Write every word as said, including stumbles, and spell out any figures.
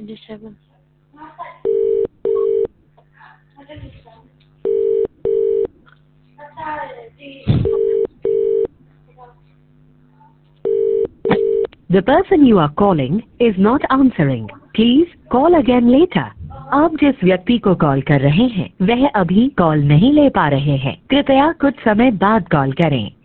Disable. The person you are calling is not answering. Please call again later. आप जिस व्यक्ति को call कर रहे हैं वह अभी कॉल नहीं ले पा रहे हैं। कृपया कुछ समय बाद कॉल करें।